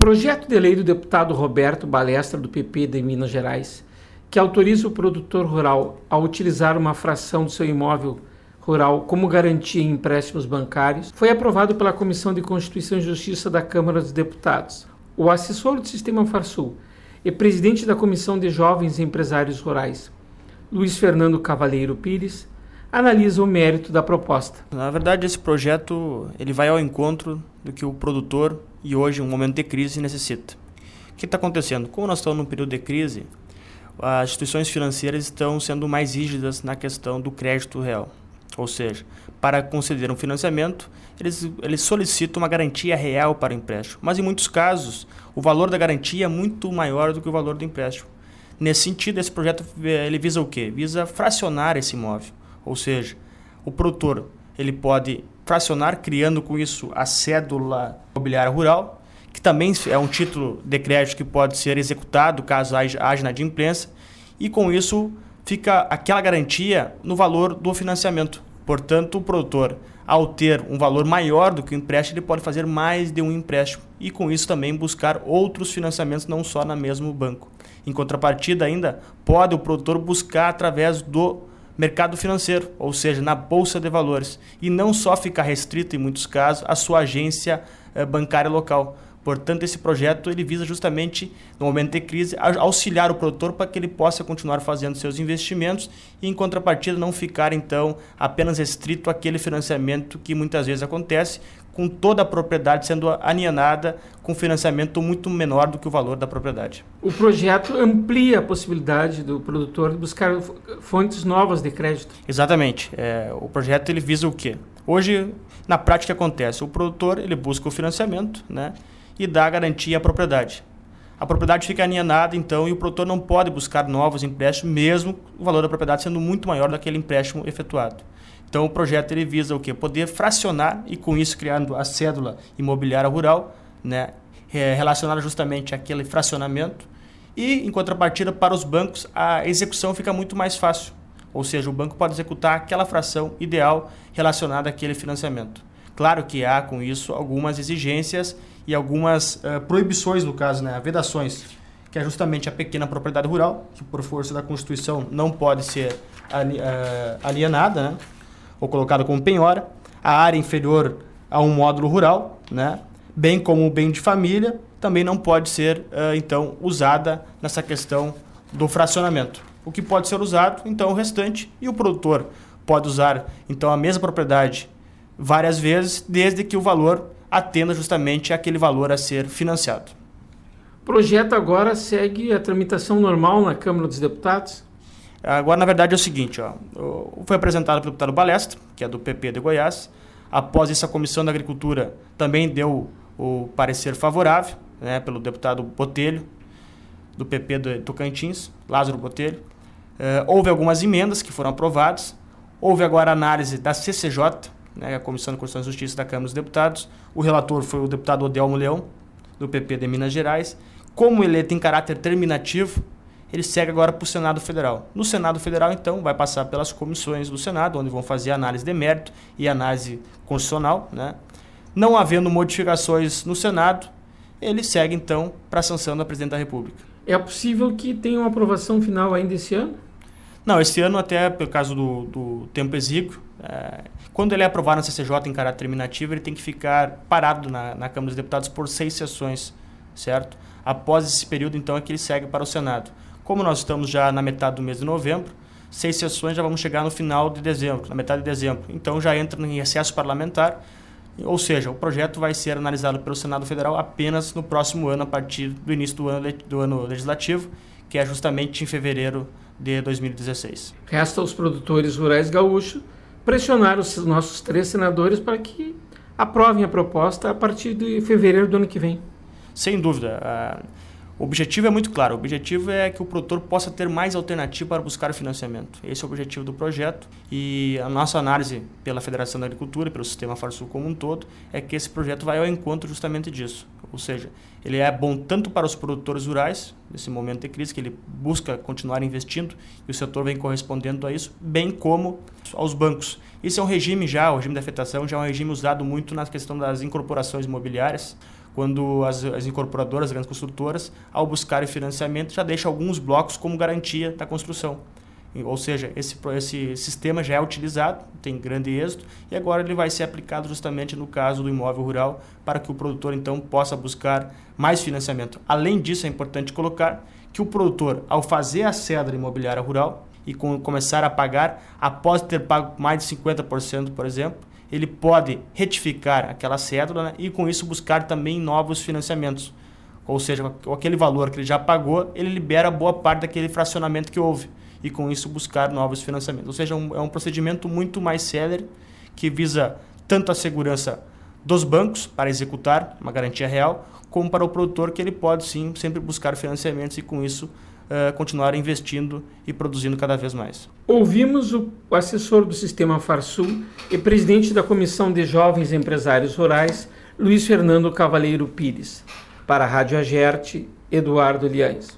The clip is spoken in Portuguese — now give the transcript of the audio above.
Projeto de lei do deputado Roberto Balestra, do PP de Minas Gerais, que autoriza o produtor rural a utilizar uma fração do seu imóvel rural como garantia em empréstimos bancários, foi aprovado pela Comissão de Constituição e Justiça da Câmara dos Deputados. O assessor do Sistema Farsul e presidente da Comissão de Jovens Empresários Rurais, Luiz Fernando Cavalheiro Pires, analisa o mérito da proposta. Na verdade, esse projeto ele vai ao encontro do que o produtor, e hoje, um momento de crise, necessita. O que está acontecendo? Como nós estamos num período de crise, as instituições financeiras estão sendo mais rígidas na questão do crédito real. Ou seja, para conceder um financiamento, eles solicitam uma garantia real para o empréstimo. Mas, em muitos casos, o valor da garantia é muito maior do que o valor do empréstimo. Nesse sentido, esse projeto ele visa o quê? Visa fracionar esse imóvel. Ou seja, o produtor ele pode fracionar, criando com isso a cédula imobiliária rural, que também é um título de crédito que pode ser executado caso haja inadimplência, e com isso fica aquela garantia no valor do financiamento. Portanto, o produtor, ao ter um valor maior do que o empréstimo, ele pode fazer mais de um empréstimo e com isso também buscar outros financiamentos, não só no mesmo banco. Em contrapartida ainda, pode o produtor buscar através do mercado financeiro, ou seja, na bolsa de valores, e não só ficar restrito, em muitos casos, à sua agência bancária local. Portanto, esse projeto ele visa justamente, no momento de crise, auxiliar o produtor para que ele possa continuar fazendo seus investimentos e, em contrapartida, não ficar, então, apenas restrito àquele financiamento que muitas vezes acontece, com toda a propriedade sendo alienada com financiamento muito menor do que o valor da propriedade. O projeto amplia a possibilidade do produtor de buscar fontes novas de crédito. Exatamente. O projeto ele visa o quê? Hoje, na prática, acontece. O produtor ele busca o financiamento, né, e dá garantia à propriedade. A propriedade fica alienada, então, e o produtor não pode buscar novos empréstimos, mesmo o valor da propriedade sendo muito maior daquele empréstimo efetuado. Então, o projeto ele visa o quê? Poder fracionar e, com isso, criando a cédula imobiliária rural, né, relacionada justamente àquele fracionamento. E, em contrapartida, para os bancos, a execução fica muito mais fácil. Ou seja, o banco pode executar aquela fração ideal relacionada àquele financiamento. Claro que há, com isso, algumas exigências e algumas proibições, no caso, né, vedações, que é justamente a pequena propriedade rural, que, por força da Constituição, não pode ser alienada, né, ou colocada como penhora, a área inferior a um módulo rural, né, bem como o bem de família, também não pode ser, então, usada nessa questão do fracionamento. O que pode ser usado, então, o restante, e o produtor pode usar, então, a mesma propriedade várias vezes, desde que o valor atenda justamente àquele valor a ser financiado. O projeto agora segue a tramitação normal na Câmara dos Deputados? Agora, na verdade, é o seguinte, foi apresentado pelo deputado Balestra, que é do PP de Goiás. Após isso, a Comissão da Agricultura também deu o parecer favorável, né, pelo deputado Botelho, do PP de Tocantins, Lázaro Botelho. Houve algumas emendas que foram aprovadas. Houve agora a análise da CCJ, né, a Comissão de Constituição e Justiça da Câmara dos Deputados. O relator foi o deputado Odelmo Leão, do PP de Minas Gerais. Como ele tem caráter terminativo, ele segue agora para o Senado Federal. No Senado Federal, então, vai passar pelas comissões do Senado, onde vão fazer análise de mérito e análise constitucional, né? Não havendo modificações no Senado, ele segue, então, para a sanção da Presidente da República. É possível que tenha uma aprovação final ainda esse ano? Não, esse ano, até por causa do tempo exíguo, quando ele é aprovado na CCJ em caráter terminativo, ele tem que ficar parado na Câmara dos Deputados por 6 sessões, certo? Após esse período, então, é que ele segue para o Senado. Como nós estamos já na metade do mês de novembro, 6 sessões já vamos chegar no final de dezembro, na metade de dezembro. Então já entra em recesso parlamentar, ou seja, o projeto vai ser analisado pelo Senado Federal apenas no próximo ano, a partir do início do ano legislativo, que é justamente em fevereiro de 2016. Resta aos produtores rurais gaúchos pressionar os nossos 3 senadores para que aprovem a proposta a partir de fevereiro do ano que vem. Sem dúvida. O objetivo é muito claro. O objetivo é que o produtor possa ter mais alternativa para buscar financiamento. Esse é o objetivo do projeto e a nossa análise pela Federação da Agricultura e pelo Sistema Farsul como um todo é que esse projeto vai ao encontro justamente disso. Ou seja, ele é bom tanto para os produtores rurais, nesse momento de crise, que ele busca continuar investindo e o setor vem correspondendo a isso, bem como aos bancos. Esse é um regime já, o regime de afetação já é um regime usado muito na questão das incorporações imobiliárias, quando as incorporadoras, as grandes construtoras, ao buscarem financiamento, já deixam alguns blocos como garantia da construção. Ou seja, esse sistema já é utilizado, tem grande êxito, e agora ele vai ser aplicado justamente no caso do imóvel rural, para que o produtor então possa buscar mais financiamento. Além disso, é importante colocar que o produtor, ao fazer a cédula imobiliária rural e começar a pagar, após ter pago mais de 50%, por exemplo, ele pode retificar aquela cédula, né, e com isso buscar também novos financiamentos. Ou seja, aquele valor que ele já pagou, ele libera boa parte daquele fracionamento que houve, e com isso buscar novos financiamentos. Ou seja, é um procedimento muito mais célere, que visa tanto a segurança dos bancos para executar uma garantia real, como para o produtor, que ele pode sim sempre buscar financiamentos e com isso continuar investindo e produzindo cada vez mais. Ouvimos o assessor do Sistema Farsul e presidente da Comissão de Jovens Empresários Rurais, Luiz Fernando Cavaleiro Pires. Para a Rádio Agerte, Eduardo Liães.